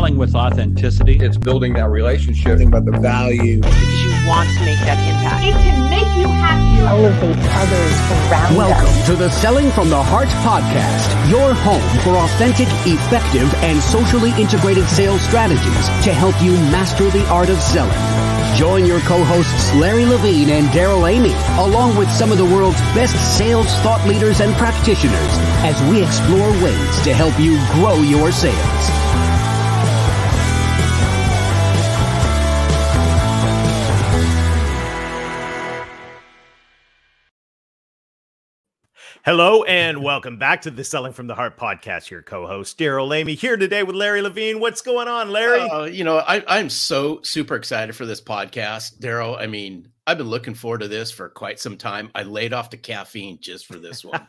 selling with authenticity. It's building that relationship. About the value. Because you want to make that impact. It can make you happier. Elevate others around Welcome us. to the Selling from the Heart podcast, your home for authentic, effective, and socially integrated sales strategies to help you master the art of selling. Join your co-hosts Larry Levine and Daryl Amy, along with some of the world's best sales thought leaders and practitioners, as we explore ways to help you grow your sales. Hello and welcome back to the Selling from the Heart podcast. Your co-host Daryl Amy here today with Larry Levine. What's going on, Larry? I'm so super excited for this podcast, Daryl. I mean, I've been looking forward to this for quite some time. I laid off the caffeine just for this one.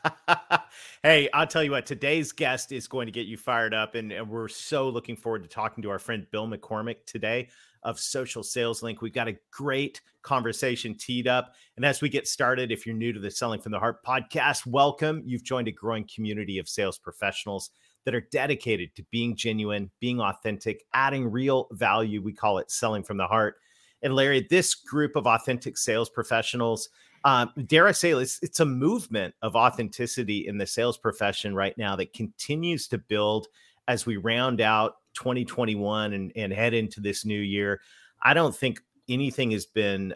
Hey, I'll tell you what, today's guest is going to get you fired up, and we're so looking forward to talking to our friend Bill McCormick today of Social Sales Link. We've got a great conversation teed up. And as we get started, if you're new to the Selling from the Heart podcast, welcome. You've joined a growing community of sales professionals that are dedicated to being genuine, being authentic, adding real value. We call it Selling from the Heart. And Larry, this group of authentic sales professionals, dare I say, it's a movement of authenticity in the sales profession right now that continues to build as we round out 2021 and head into this new year. I don't think anything has been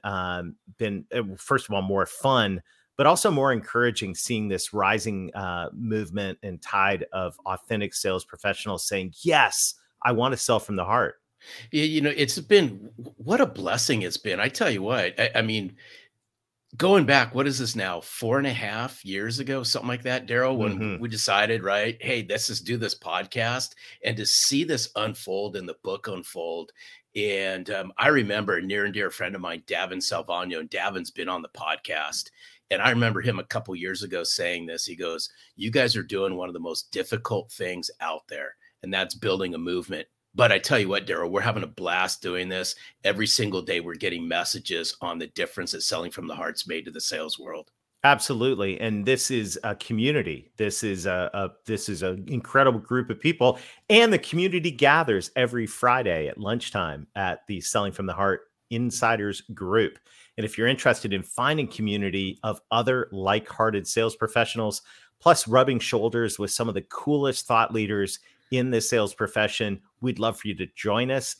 first of all, more fun, but also more encouraging seeing this rising movement and tide of authentic sales professionals saying, yes, I want to sell from the heart. It's been, what a blessing it's been. I tell you what, I mean, going back, what is this now? 4.5 years ago, something like that, Daryl, when we decided, right, hey, let's just do this podcast, and to see this unfold and the book unfold. And I remember a near and dear friend of mine, Davin Salvano, and Davin's been on the podcast. And I remember him a couple years ago saying this. He goes, you guys are doing one of the most difficult things out there, and that's building a movement. But I tell you what, Daryl, we're having a blast doing this. Every single day we're getting messages on the difference that Selling from the Heart's made to the sales world. Absolutely. And this is a community. This is an incredible group of people. And the community gathers every Friday at lunchtime at the Selling from the Heart Insiders group. And if you're interested in finding community of other like-hearted sales professionals, plus rubbing shoulders with some of the coolest thought leaders in the sales profession, we'd love for you to join us.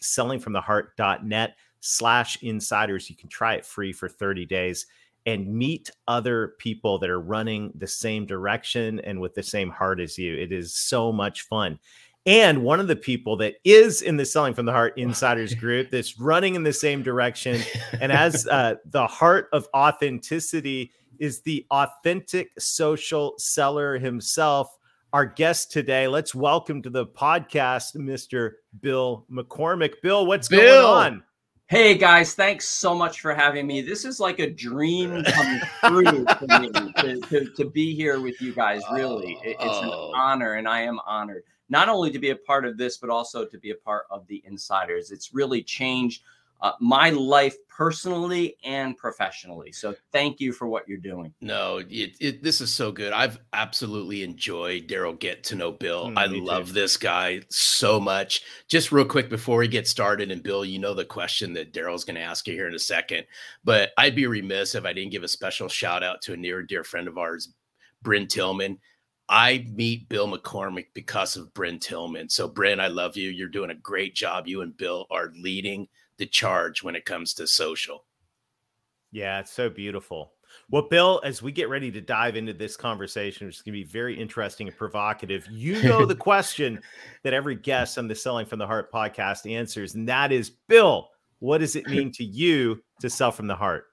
sellingfromtheheart.net/insiders. You can try it free for 30 days and meet other people that are running the same direction and with the same heart as you. It is so much fun. And one of the people that is in the Selling from the Heart Insiders group that's running in the same direction and has the heart of authenticity is the authentic social seller himself. Our guest today, let's welcome to the podcast, Mr. Bill McCormick. Bill, what's going on? Hey, guys, thanks so much for having me. This is like a dream come true for me to be here with you guys, really. It's an honor, and I am honored, not only to be a part of this, but also to be a part of the Insiders. It's really changed my life personally and professionally. So thank you for what you're doing. No, this is so good. I've absolutely enjoyed Daryl Get to Know Bill. I love this guy so much. Just real quick before we get started, and Bill, you know the question that Daryl's going to ask you here in a second, but I'd be remiss if I didn't give a special shout out to a near and dear friend of ours, Bryn Tillman. I meet Bill McCormick because of Bryn Tillman. So Bryn, I love you. You're doing a great job. You and Bill are leading the charge when it comes to social. Yeah, it's so beautiful. Well, Bill, as we get ready to dive into this conversation, which is going to be very interesting and provocative, you know the question that every guest on the Selling from the Heart podcast answers, and that is, Bill, what does it mean to you to sell from the heart?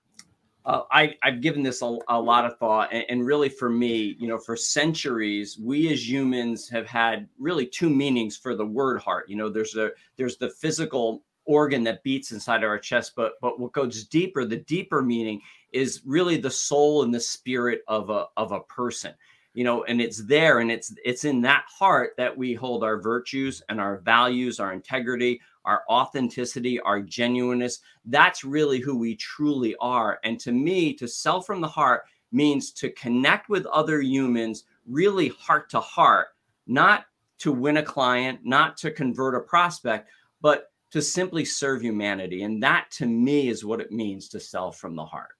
I've given this a lot of thought, and really for me, for centuries, we as humans have had really two meanings for the word heart. There's the physical organ that beats inside of our chest, but what goes deeper, the deeper meaning is really the soul and the spirit of a person, and it's there, and it's in that heart that we hold our virtues and our values, our integrity, our authenticity, our genuineness. That's really who we truly are. And to me, to sell from the heart means to connect with other humans really heart to heart, not to win a client, not to convert a prospect, but to simply serve humanity. And that to me is what it means to sell from the heart.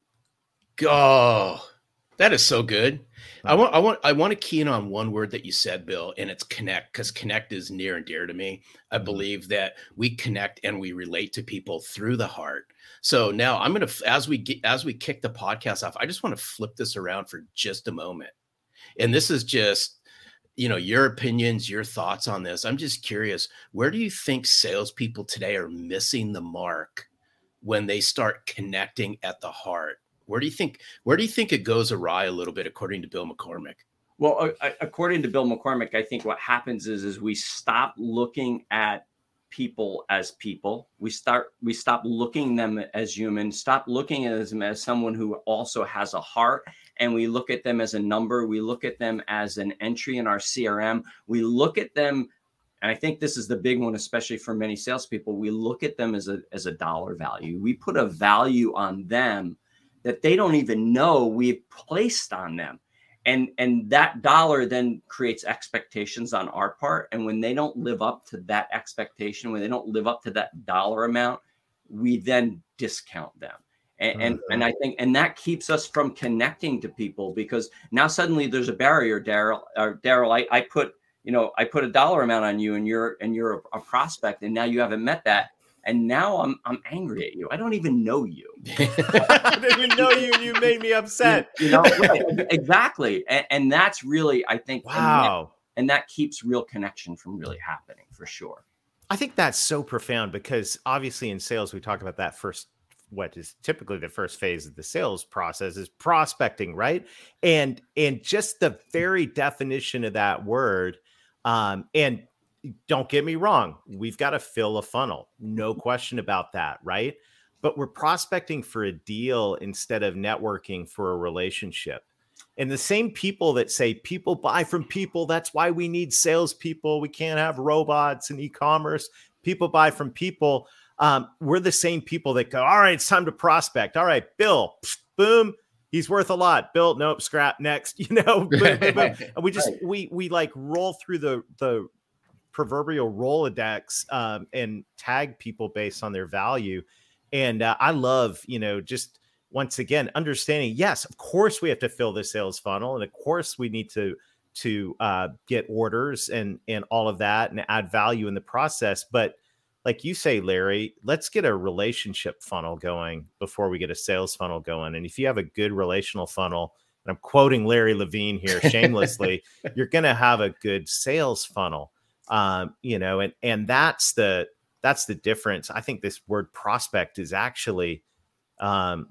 Oh, that is so good. I want to key in on one word that you said, Bill, and it's connect, because connect is near and dear to me. I believe that we connect and we relate to people through the heart. So now I'm going to, as we kick the podcast off, I just want to flip this around for just a moment. And this is just, your opinions, your thoughts on this. I'm just curious, where do you think salespeople today are missing the mark when they start connecting at the heart? Where do you think it goes awry a little bit, according to Bill McCormick? Well, according to Bill McCormick, I think what happens is we stop looking at people as people. We stop looking them as humans, stop looking at them as someone who also has a heart. And we look at them as a number. We look at them as an entry in our CRM. We look at them, and I think this is the big one, especially for many salespeople. We look at them as a dollar value. We put a value on them that they don't even know we've placed on them. And that dollar then creates expectations on our part. And when they don't live up to that expectation, when they don't live up to that dollar amount, we then discount them. And I think, and that keeps us from connecting to people, because now suddenly there's a barrier, Daryl. I put a dollar amount on you, and you're a prospect, and now you haven't met that. And now I'm angry at you. I don't even know you. I didn't even know you, and you made me upset. Right, exactly. And that's really, I think, wow. And that keeps real connection from really happening, for sure. I think that's so profound, because obviously in sales, we talk about that first, what is typically the first phase of the sales process is prospecting, right? And just the very definition of that word, and don't get me wrong, we've got to fill a funnel. No question about that, right? But we're prospecting for a deal instead of networking for a relationship. And the same people that say people buy from people, that's why we need salespeople. We can't have robots and e-commerce. People buy from people. We're the same people that go, all right, it's time to prospect. All right, Bill, boom. He's worth a lot. Bill, nope, scrap, next. Boom, boom, boom. And we just, we like roll through the proverbial Rolodex and tag people based on their value. And I love, just once again, understanding, yes, of course we have to fill the sales funnel. And of course we need to get orders and all of that and add value in the process. But like you say, Larry, let's get a relationship funnel going before we get a sales funnel going. And if you have a good relational funnel, and I'm quoting Larry Levine here shamelessly, you're going to have a good sales funnel. And that's the difference. I think this word prospect is actually, from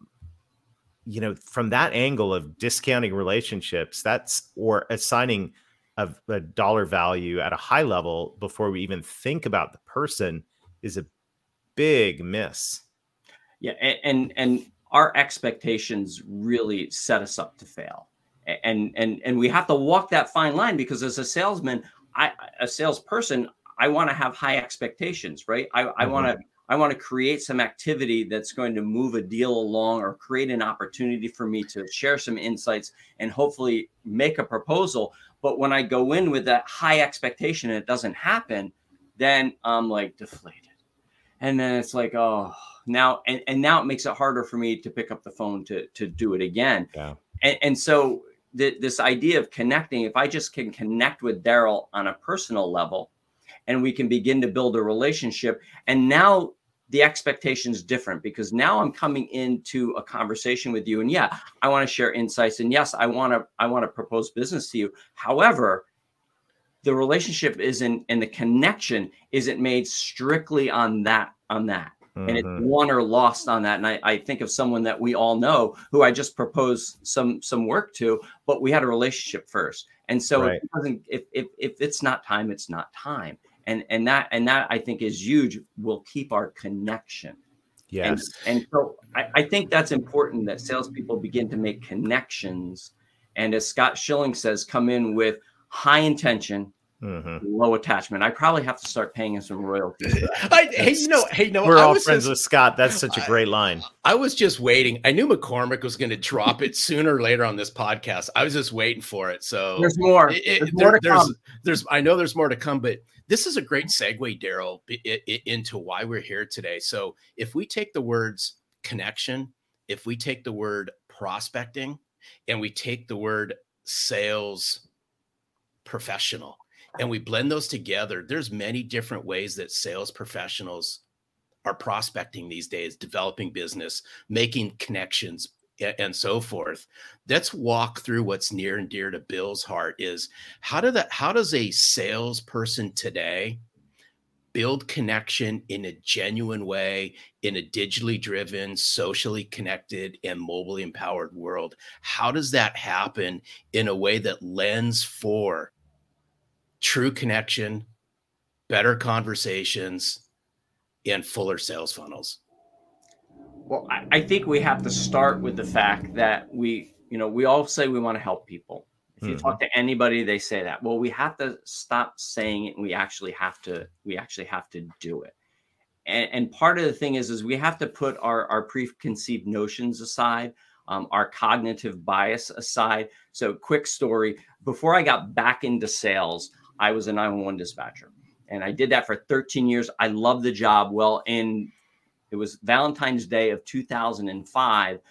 that angle of discounting relationships, or assigning a dollar value at a high level before we even think about the person, is a big miss. Yeah. And our expectations really set us up to fail. And we have to walk that fine line, because as a salesman, a salesperson, I want to have high expectations, right? I want to create some activity that's going to move a deal along, or create an opportunity for me to share some insights and hopefully make a proposal. But when I go in with that high expectation and it doesn't happen, then I'm like deflated. And then it's like, oh, now it makes it harder for me to pick up the phone to do it again. Yeah. And so this idea of connecting, if I just can connect with Daryl on a personal level, and we can begin to build a relationship, and now the expectation is different, because now I'm coming into a conversation with you, and yeah, I want to share insights, and yes, I want to propose business to you. However, the relationship isn't, and the connection isn't made strictly on that. And it's won or lost on that. And I think of someone that we all know who I just proposed some work to, but we had a relationship first. And so right. if it's not time, it's not time. And that I think is huge. Will keep our connection. Yes. And so I think that's important, that salespeople begin to make connections. And as Scott Schilling says, come in with high intention, low attachment. I probably have to start paying him some royalties. We're all friends with Scott. That's such a great line. I was just waiting. I knew McCormick was going to drop it sooner or later on this podcast. I was just waiting for it. So there's more. I know there's more to come, but this is a great segue, Daryl, into why we're here today. So if we take the words connection, if we take the word prospecting, and we take the word sales professional, and we blend those together, there's many different ways that sales professionals are prospecting these days, developing business, making connections, and so forth. Let's walk through what's near and dear to Bill's heart is how does a salesperson today build connection in a genuine way in a digitally driven, socially connected, and mobily empowered world? How does that happen in a way that lends for true connection, better conversations, and fuller sales funnels? Well, I think we have to start with the fact that we all say we want to help people. If you talk to anybody, they say that. Well, we have to stop saying it, and we actually have to do it. And part of the thing is we have to put our preconceived notions aside, our cognitive bias aside. So, quick story: before I got back into sales, I was a 911 dispatcher, and I did that for 13 years. I loved the job. Well, it was Valentine's Day of 2005,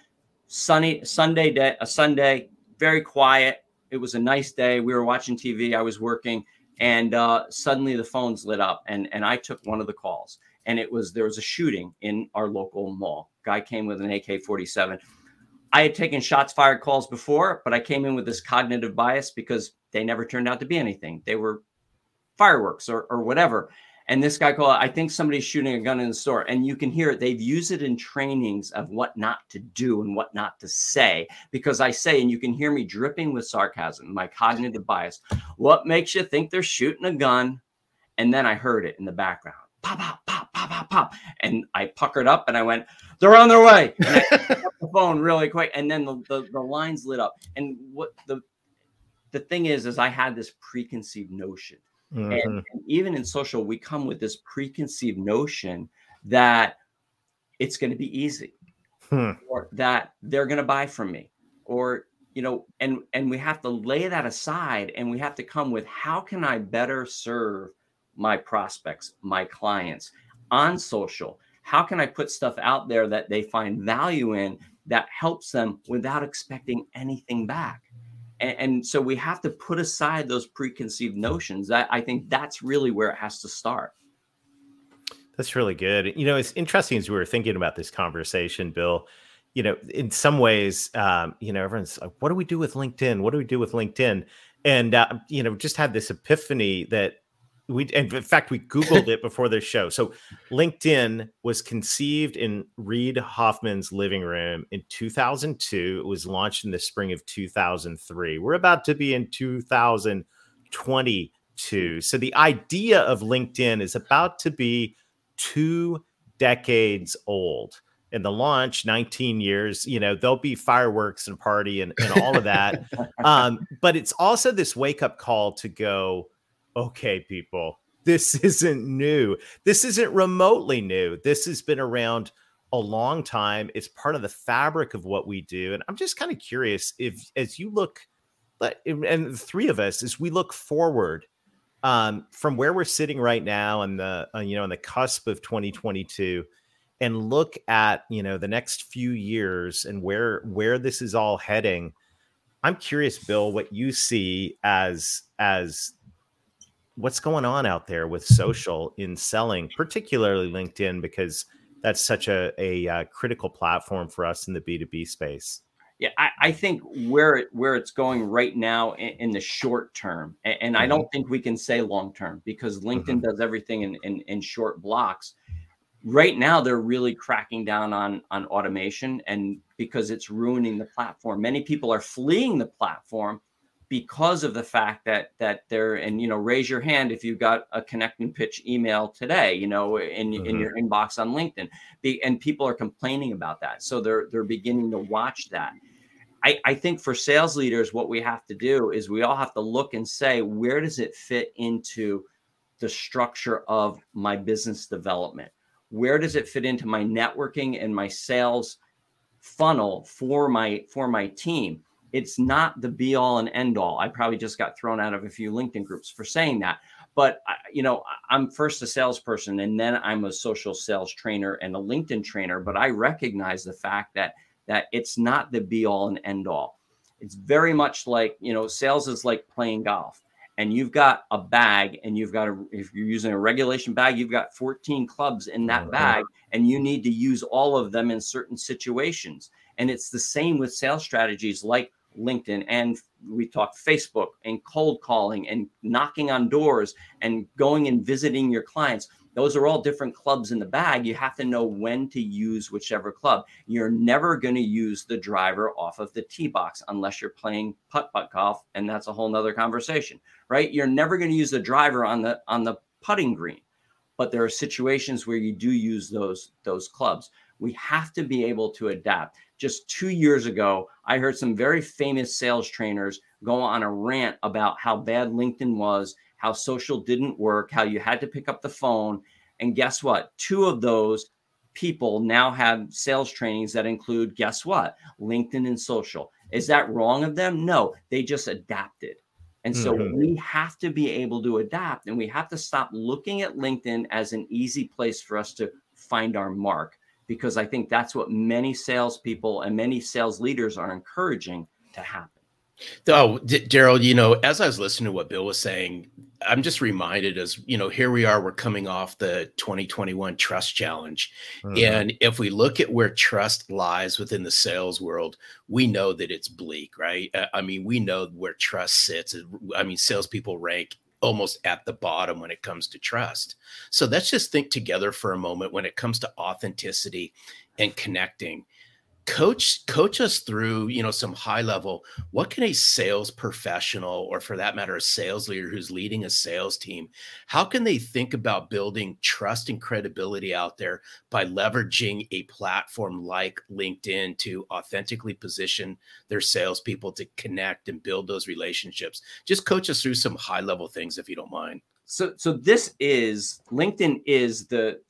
Sunday, very quiet. It was a nice day. We were watching TV. I was working, and suddenly the phones lit up, and I took one of the calls. And there was a shooting in our local mall. Guy came with an AK-47. I had taken shots fired calls before, but I came in with this cognitive bias because they never turned out to be anything. They were fireworks or whatever. And this guy called, I think somebody's shooting a gun in the store. And you can hear it. They've used it in trainings of what not to do and what not to say. Because I say, and you can hear me dripping with sarcasm, my cognitive bias. What makes you think they're shooting a gun? And then I heard it in the background. Pop, pop, pop, pop, pop, pop. And I puckered up and I went, they're on their way. And I picked up the phone really quick. And then the lines lit up. And what the thing is I had this preconceived notion. And even in social, we come with this preconceived notion that it's going to be easy or that they're going to buy from me or, and we have to lay that aside and we have to come with how can I better serve my prospects, my clients on social? How can I put stuff out there that they find value in that helps them without expecting anything back? And so we have to put aside those preconceived notions. I think that's really where it has to start. That's really good. It's interesting as we were thinking about this conversation, Bill, in some ways, everyone's like, what do we do with LinkedIn? What do we do with LinkedIn? And, just had this epiphany that in fact, we Googled it before this show. So LinkedIn was conceived in Reid Hoffman's living room in 2002. It was launched in the spring of 2003. We're about to be in 2022. So the idea of LinkedIn is about to be 2 decades old. And the launch, 19 years, there'll be fireworks and party and all of that. But it's also this wake-up call to go, okay, people, this isn't new. This isn't remotely new. This has been around a long time. It's part of the fabric of what we do. And I'm just kind of curious if, as you look, and the three of us, as we look forward from where we're sitting right now and on the cusp of 2022 and look at, the next few years and where this is all heading. I'm curious, Bill, what you see as what's going on out there with social in selling, particularly LinkedIn, because that's such a critical platform for us in the B2B space. Yeah, I think where it's going right now in the short term, and I don't think we can say long term because LinkedIn does everything in short blocks. Right now, they're really cracking down on automation, and because it's ruining the platform. Many people are fleeing the platform because of the fact that they're, and, raise your hand if you've got a connect and pitch email today, in your inbox on LinkedIn, and people are complaining about that. So they're beginning to watch that. I think for sales leaders, what we have to do is we all have to look and say, where does it fit into the structure of my business development? Where does it fit into my networking and my sales funnel for my team? It's not the be all and end all. I probably just got thrown out of a few LinkedIn groups for saying that. But, I'm first a salesperson, and then I'm a social sales trainer and a LinkedIn trainer. But I recognize the fact that it's not the be all and end all. It's very much like, sales is like playing golf, and you've got a bag, and if you're using a regulation bag, you've got 14 clubs in that bag, and you need to use all of them in certain situations. And it's the same with sales strategies like LinkedIn, and we talk Facebook and cold calling and knocking on doors and going and visiting your clients. Those are all different clubs in the bag. You have to know when to use whichever club. You're never going to use the driver off of the tee box unless you're playing putt-putt golf, and that's a whole nother conversation, right? You're never going to use the driver on the putting green, but there are situations where you do use those clubs. We have to be able to adapt. Just 2 years ago, I heard some very famous sales trainers go on a rant about how bad LinkedIn was, how social didn't work, how you had to pick up the phone. And guess what? 2 of those people now have sales trainings that include, guess what? LinkedIn and social. Is that wrong of them? No, they just adapted. And so we have to be able to adapt, and we have to stop looking at LinkedIn as an easy place for us to find our mark, because I think that's what many salespeople and many sales leaders are encouraging to happen. Oh, Daryl, as I was listening to what Bill was saying, I'm just reminded here we are, we're coming off the 2021 Trust Challenge. And if we look at where trust lies within the sales world, we know that it's bleak, right? We know where trust sits. Salespeople rank almost at the bottom when it comes to trust. So let's just think together for a moment when it comes to authenticity and connecting. Coach us through, some high level. What can a sales professional, or for that matter, a sales leader who's leading a sales team, how can they think about building trust and credibility out there by leveraging a platform like LinkedIn to authentically position their salespeople to connect and build those relationships? Just coach us through some high level things, if you don't mind. So LinkedIn is the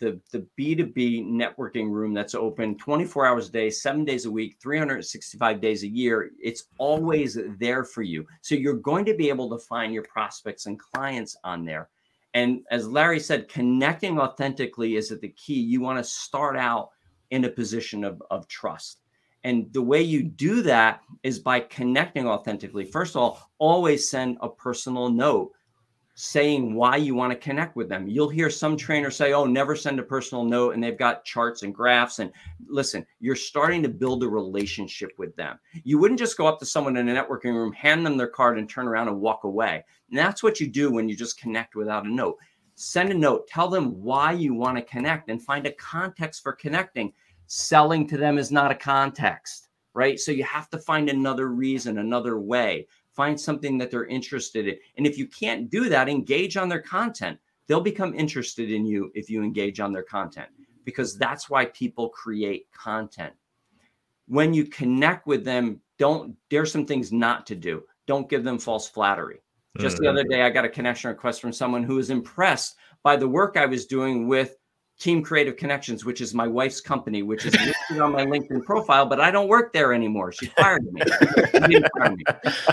B2B networking room that's open 24 hours a day, 7 days a week, 365 days a year. It's always there for you. So you're going to be able to find your prospects and clients on there. And as Larry said, connecting authentically is the key. You want to start out in a position of trust. And the way you do that is by connecting authentically. First of all, always send a personal note saying why you want to connect with them. You'll hear some trainers say, oh, never send a personal note, and they've got charts and graphs. And listen, you're starting to build a relationship with them. You wouldn't just go up to someone in a networking room, hand them their card, and turn around and walk away. And that's what you do when you just connect without a note. Send a note, tell them why you want to connect, and find a context for connecting. Selling to them is not a context, right? So you have to find another reason, another way. Find something that they're interested in. And if you can't do that, engage on their content. They'll become interested in you if you engage on their content, because that's why people create content. When you connect with them, there's some things not to do. Don't give them false flattery. Just the other day, I got a connection request from someone who was impressed by the work I was doing with Team Creative Connections, which is my wife's company, which is listed on my LinkedIn profile, but I don't work there anymore. She fired me. She didn't fire me.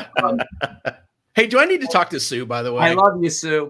Hey, do I need to talk to Sue, by the way? I love you, Sue.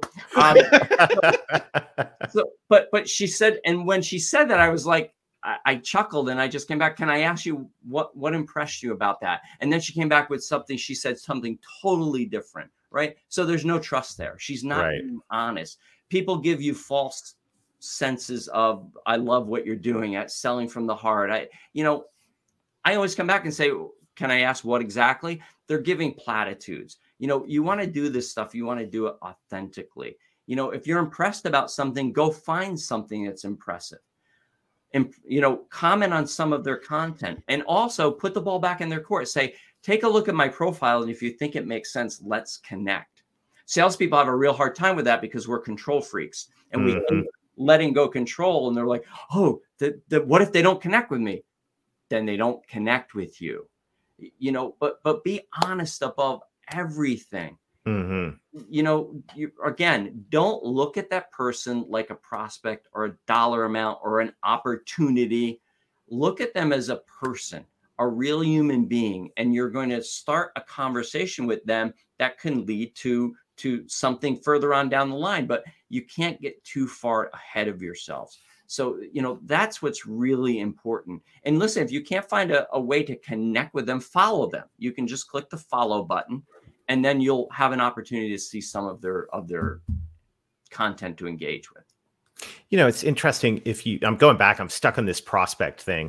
But she said, and when she said that, I was like, I chuckled, and I just came back. Can I ask you what impressed you about that? And then she came back with something. She said something totally different, right? So there's no trust there. She's not being honest. People give you false senses of, I love what you're doing at selling from the heart. I always come back and say, can I ask what exactly? They're giving platitudes. You want to do this stuff. You want to do it authentically. If you're impressed about something, go find something that's impressive. And, comment on some of their content, and also put the ball back in their court. Say, take a look at my profile, and if you think it makes sense, let's connect. Salespeople have a real hard time with that because we're control freaks, and we letting go control, and they're like, oh, what if they don't connect with me? Then they don't connect with you. you know, but be honest above everything. You know, again, don't look at that person like a prospect or a dollar amount or an opportunity. Look at them as a person, a real human being, and you're going to start a conversation with them that can lead to something further on down the line, but you can't get too far ahead of yourselves. So, you know, that's what's really important. And listen, if you can't find a way to connect with them, follow them. You can just click the follow button, and then you'll have an opportunity to see some of their content to engage with. You know, it's interesting. I'm going back, I'm stuck on this prospect thing.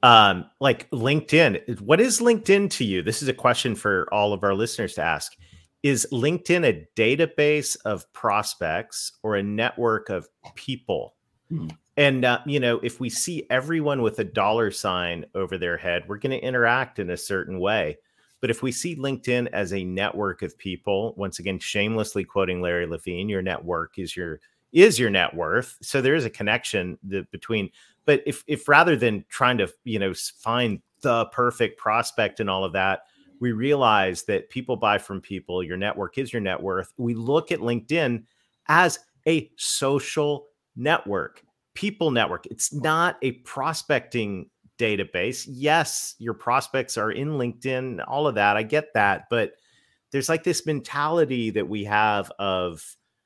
Like LinkedIn, what is LinkedIn to you? This is a question for all of our listeners to ask. Is LinkedIn a database of prospects or a network of people? And, you know, if we see everyone with a dollar sign over their head, we're going to interact in a certain way. But if we see LinkedIn as a network of people, once again, shamelessly quoting Larry Levine, your network is your net worth. So there is a connection between, but if rather than trying to, you know, find the perfect prospect and all of that, we realize that people buy from people, your network is your net worth. We look at LinkedIn as a social network, people network. It's not a prospecting database. Yes, your prospects are in LinkedIn, all of that. I get that. But there's like this mentality that we have of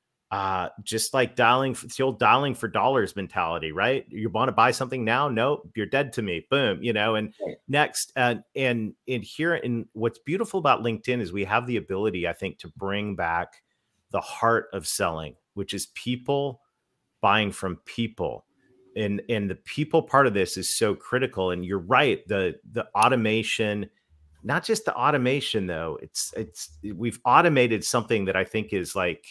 just like it's the old dialing for dollars mentality, right? You want to buy something now? No, you're dead to me. Boom, you know, and next, and here, and what's beautiful about LinkedIn is we have the ability, I think, to bring back the heart of selling, which is people buying from people. And the people part of this is so critical. And you're right. The automation, not just the automation though, we've automated something that I think is like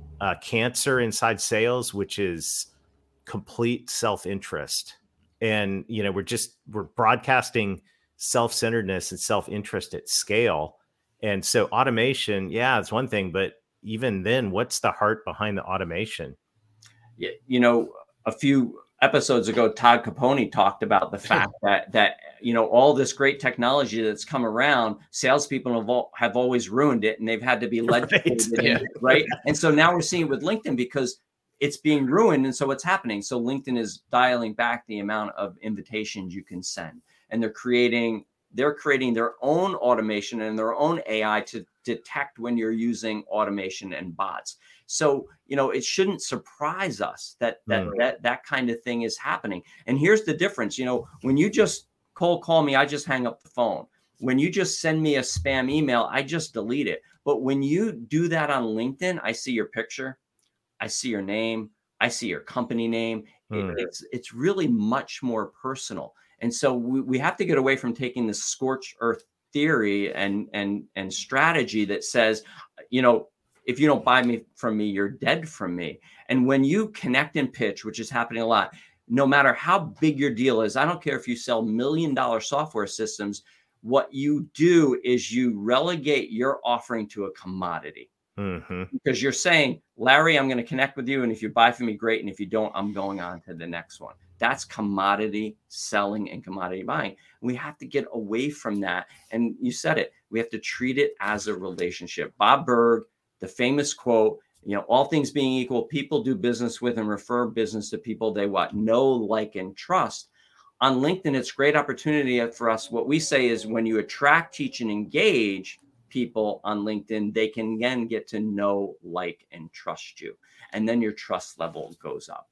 cancer inside sales, which is complete self-interest. And, you know, we're broadcasting self-centeredness and self-interest at scale. And so automation, yeah, it's one thing, but even then, what's the heart behind the automation? Yeah, you know, a few episodes ago, Todd Capone talked about the fact that you know, all this great technology that's come around, salespeople have always ruined it, and they've had to be legislated, right? And so now we're seeing it with LinkedIn because it's being ruined, and so what's happening? So LinkedIn is dialing back the amount of invitations you can send, and they're creating their own automation and their own AI to detect when you're using automation and bots. So, you know, it shouldn't surprise us that kind of thing is happening. And here's the difference. You know, when you just cold call me, I just hang up the phone. When you just send me a spam email, I just delete it. But when you do that on LinkedIn, I see your picture, I see your name, I see your company name. It's really much more personal. And so we have to get away from taking this scorched earth theory and strategy that says, you know, if you don't buy from me, you're dead from me. And when you connect and pitch, which is happening a lot, no matter how big your deal is, I don't care if you sell $1 million software systems, what you do is you relegate your offering to a commodity. Because you're saying, Larry, I'm going to connect with you. And if you buy from me, great. And if you don't, I'm going on to the next one. That's commodity selling and commodity buying. We have to get away from that. And you said it, we have to treat it as a relationship. Bob Burg, the famous quote, you know, all things being equal, people do business with and refer business to people they know, like, and trust. On LinkedIn, it's a great opportunity for us. What we say is when you attract, teach, and engage people on LinkedIn, they can again get to know, like, and trust you. And then your trust level goes up.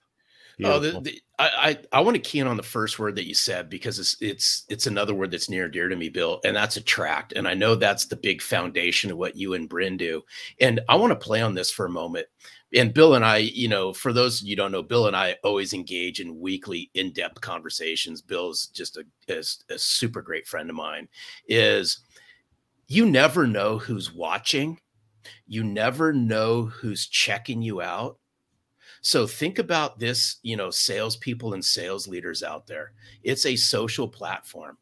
I want to key in on the first word that you said, because it's another word that's near and dear to me, Bill, and that's attract. And I know that's the big foundation of what you and Bryn do. And I want to play on this for a moment. And Bill and I, you know, for those of you who don't know, Bill and I always engage in weekly in-depth conversations. Bill's just a super great friend of mine. You never know who's watching. You never know who's checking you out. So think about this, you know, salespeople and sales leaders out there. It's a social platform.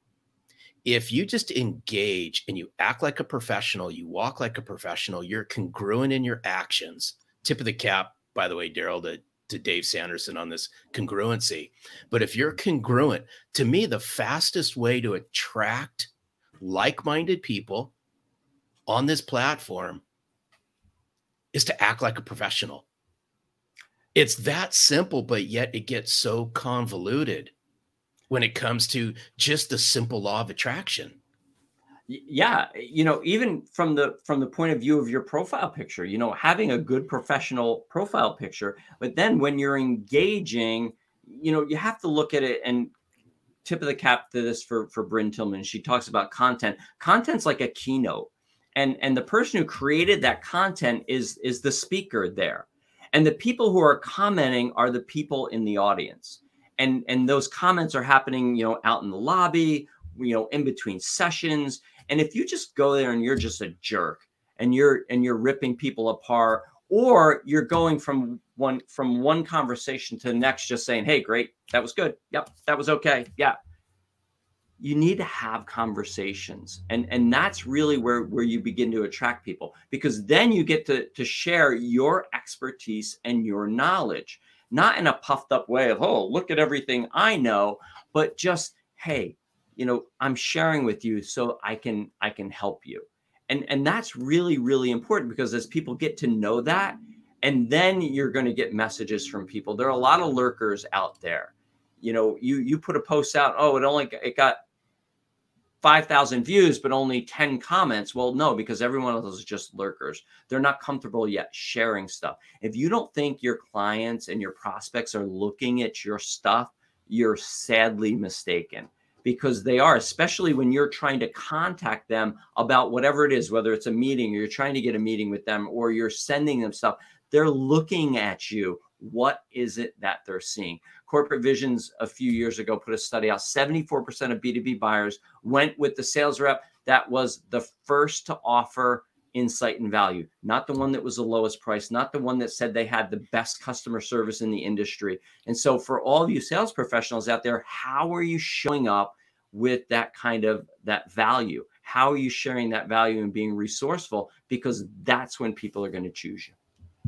If you just engage and you act like a professional, you walk like a professional, you're congruent in your actions. Tip of the cap, by the way, Daryl, to Dave Sanderson on this congruency. But if you're congruent, to me, the fastest way to attract like-minded people on this platform is to act like a professional. It's that simple, but yet it gets so convoluted when it comes to just the simple law of attraction. Yeah, even from the point of view of your profile picture, having a good professional profile picture, but then when you're engaging, you have to look at it. And tip of the cap to this for Bryn Tillman. She talks about content. Content's like a keynote, and the person who created that content is the speaker there, and the people who are commenting are the people in the audience, and those comments are happening, out in the lobby, in between sessions. And if you just go there and you're just a jerk and you're ripping people apart, or you're going from one conversation to the next, just saying, hey, great, that was good. Yep, that was okay. Yeah. You need to have conversations. And that's really where you begin to attract people, because then you get to share your expertise and your knowledge, not in a puffed up way of, oh, look at everything I know, but just, hey, I'm sharing with you so I can help you. And that's really, really important, because as people get to know that, and then you're going to get messages from people. There are a lot of lurkers out there. You put a post out, oh, it got 5,000 views, but only 10 comments. Well, no, because everyone else is just lurkers. They're not comfortable yet sharing stuff. If you don't think your clients and your prospects are looking at your stuff, you're sadly mistaken. Because they are, especially when you're trying to contact them about whatever it is, whether it's a meeting or you're trying to get a meeting with them, or you're sending them stuff, they're looking at you. What is it that they're seeing? Corporate Visions a few years ago put a study out. 74% of B2B buyers went with the sales rep that was the first to offer insight and value, not the one that was the lowest price, not the one that said they had the best customer service in the industry. And so for all of you sales professionals out there, how are you showing up with that value? How are you sharing that value and being resourceful? Because that's when people are going to choose you.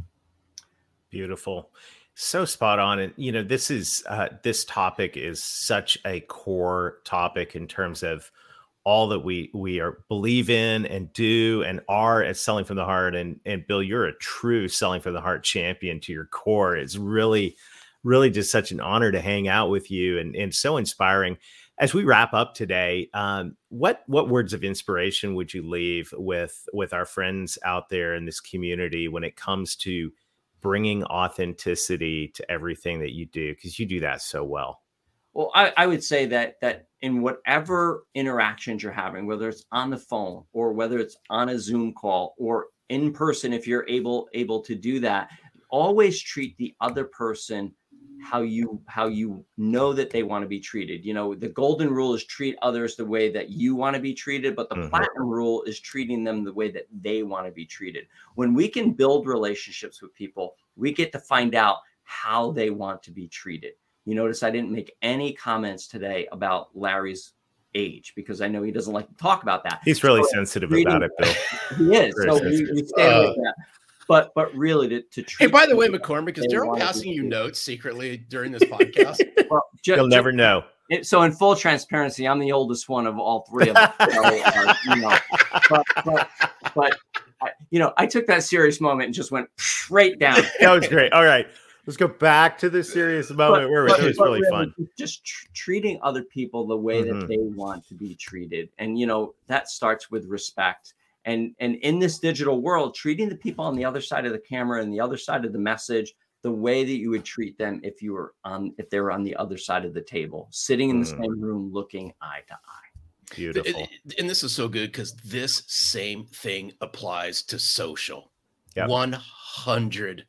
Beautiful. So spot on. And, this topic is such a core topic in terms of all that we believe in and do and are at Selling from the Heart. And Bill, you're a true Selling from the Heart champion to your core. It's really, really just such an honor to hang out with you, and so inspiring. As we wrap up today, what words of inspiration would you leave with our friends out there in this community when it comes to bringing authenticity to everything that you do? Because you do that so well. Well, I would say that in whatever interactions you're having, whether it's on the phone or whether it's on a Zoom call or in person, if you're able to do that, always treat the other person how you know that they want to be treated. The golden rule is treat others the way that you want to be treated, but the platinum rule is treating them the way that they want to be treated. When we can build relationships with people, we get to find out how they want to be treated. You notice I didn't make any comments today about Larry's age, because I know he doesn't like to talk about that. He's really sensitive about it, Bill. He is. So we stay with that. But really to treat. Hey, by the way, McCormick, is Daryl passing you notes secretly during this podcast? Well, you'll never know. So in full transparency, I'm the oldest one of all three of us. But I took that serious moment and just went straight down. That was great. All right. Let's go back to the serious moment. It was really fun. Just treating other people the way that they want to be treated. And, that starts with respect. And in this digital world, treating the people on the other side of the camera and the other side of the message the way that you would treat them if they were on the other side of the table, sitting in the same room, looking eye to eye. Beautiful. And this is so good, because this same thing applies to social. Yep. 100%.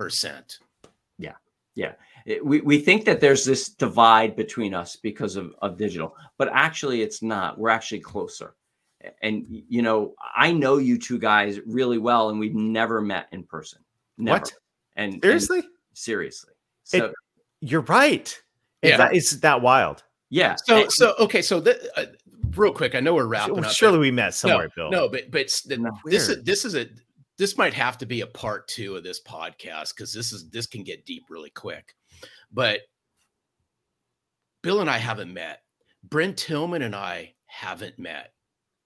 Yeah. We think that there's this divide between us because of digital, but actually it's not. We're actually closer. And, I know you two guys really well, and we've never met in person. Never. What? And seriously? Seriously. So you're right. Yeah. It's that wild. Yeah. So real quick, I know we're wrapping up. Surely we met somewhere, Bill. No, but this might have to be a part 2 of this podcast, because this can get deep really quick. But Bill and I haven't met. Bryn Tillman and I haven't met.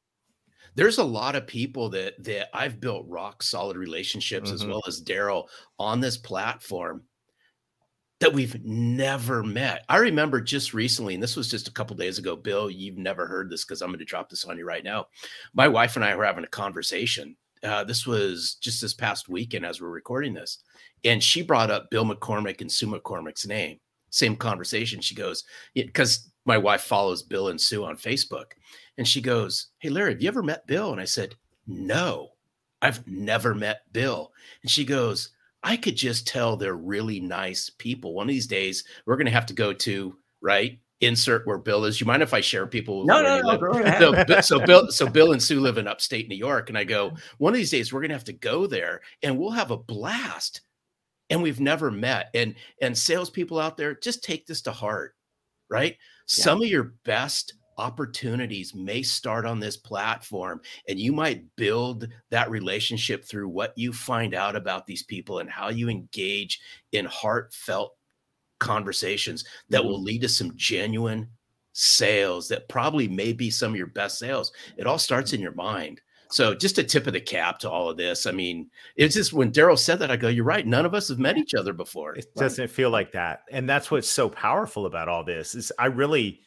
there's a lot of people that I've built rock solid relationships as well as Daryl on this platform that we've never met. I remember just recently, and this was just a couple days ago, Bill, you've never heard this because I'm going to drop this on you right now. My wife and I were having a conversation. This was just this past weekend as we're recording this. And she brought up Bill McCormick and Sue McCormick's name. Same conversation. She goes, because my wife follows Bill and Sue on Facebook. And she goes, hey, Larry, have you ever met Bill? And I said, no, I've never met Bill. And she goes, I could just tell they're really nice people. One of these days, we're going to have to go to, right, insert where Bill is. You mind if I share people? No, go ahead. So Bill and Sue live in upstate New York. And I go, one of these days, we're going to have to go there and we'll have a blast. And we've never met. And salespeople out there, just take this to heart, right? Yeah. Some of your best opportunities may start on this platform, and you might build that relationship through what you find out about these people and how you engage in heartfelt conversations that will lead to some genuine sales that probably may be some of your best sales. It all starts in your mind. So just a tip of the cap to all of this. I mean, it's just when Daryl said that, I go, you're right. None of us have met each other before. It doesn't feel like that. And that's what's so powerful about all this is I really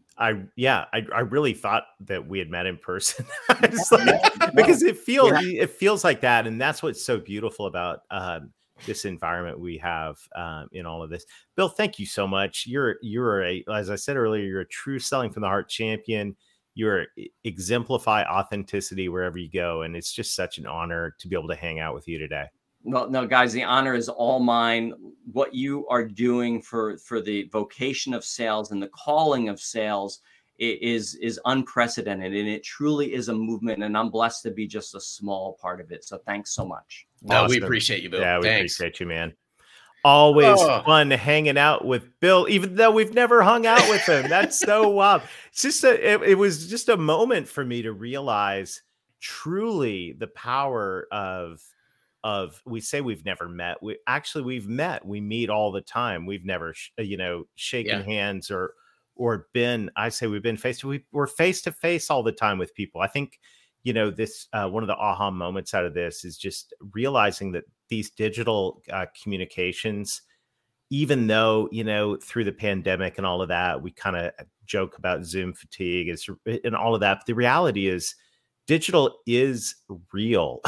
thought that we had met in person. Because it feels like that. And that's what's so beautiful about this environment we have in all of this. Bill, thank you so much. You're as I said earlier, you're a true selling from the heart champion. You're exemplify authenticity wherever you go. And it's just such an honor to be able to hang out with you today. No, guys, the honor is all mine. What you are doing for the vocation of sales and the calling of sales is unprecedented. And it truly is a movement. And I'm blessed to be just a small part of it. So thanks so much. No, awesome. We appreciate you, Bill. Yeah, we thanks. appreciate you, man. Always fun hanging out with Bill, even though we've never hung out with him. That's so wild. It's just it was just a moment for me to realize truly the power of we say we've never met. We've met. We meet all the time. We've never shaken hands or been. I say we've been we're face to face all the time with people. I think this one of the aha moments out of this is just realizing that these digital communications, even though, through the pandemic and all of that, we kind of joke about Zoom fatigue and all of that. But the reality is digital is real.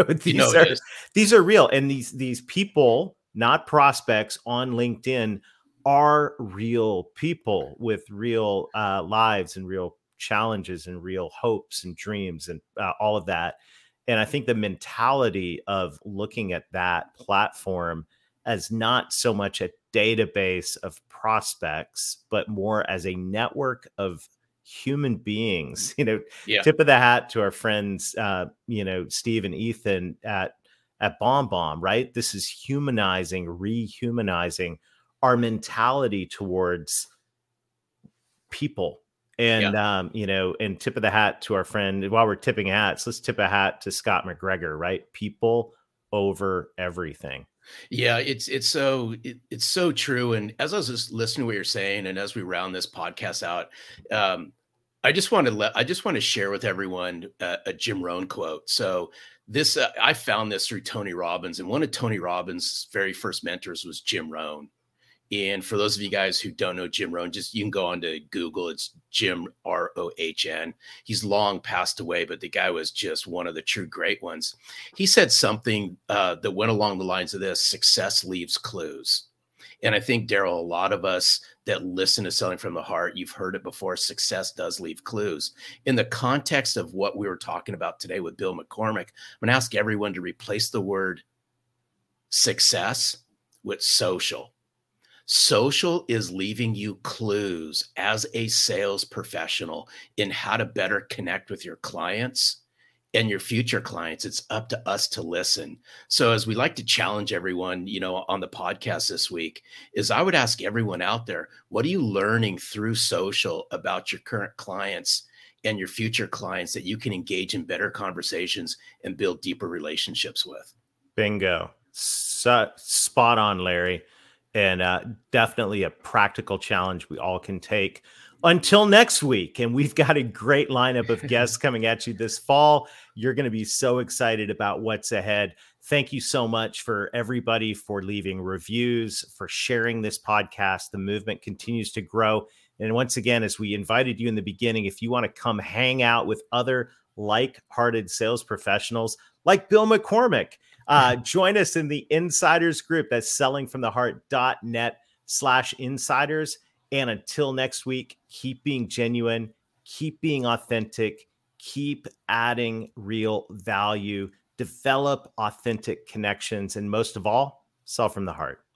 These are real. And these people, not prospects on LinkedIn, are real people with real lives and real challenges and real hopes and dreams and all of that. And I think the mentality of looking at that platform as not so much a database of prospects, but more as a network of human beings, tip of the hat to our friends, Steve and Ethan at BombBomb, right? This is rehumanizing our mentality towards people. And, and tip of the hat to our friend, while we're tipping hats, let's tip a hat to Scott McGregor, right? People over everything. Yeah, it's so true. And as I was just listening to what you're saying, and as we round this podcast out, I just want to share with everyone a Jim Rohn quote. So this, I found this through Tony Robbins, and one of Tony Robbins' very first mentors was Jim Rohn. And for those of you guys who don't know Jim Rohn, you can go on to Google. It's Jim Rohn. He's long passed away, but the guy was just one of the true great ones. He said something that went along the lines of this: success leaves clues. And I think, Daryl, a lot of us that listen to Selling from the Heart, you've heard it before, success does leave clues. In the context of what we were talking about today with Bill McCormick, I'm going to ask everyone to replace the word success with social. Social is leaving you clues as a sales professional in how to better connect with your clients and your future clients. It's up to us to listen. So as we like to challenge everyone, on the podcast this week, is I would ask everyone out there, what are you learning through social about your current clients and your future clients that you can engage in better conversations and build deeper relationships with? Bingo. Spot on, Larry. And definitely a practical challenge we all can take. until next week. And we've got a great lineup of guests coming at you this fall. You're going to be so excited about what's ahead. Thank you so much for everybody for leaving reviews, for sharing this podcast. The movement continues to grow. And once again, as we invited you in the beginning, if you want to come hang out with other like-hearted sales professionals like Bill McCormick, join us in the Insiders group. That's sellingfromtheheart.net/insiders. And until next week, keep being genuine, keep being authentic, keep adding real value, develop authentic connections, and most of all, sell from the heart.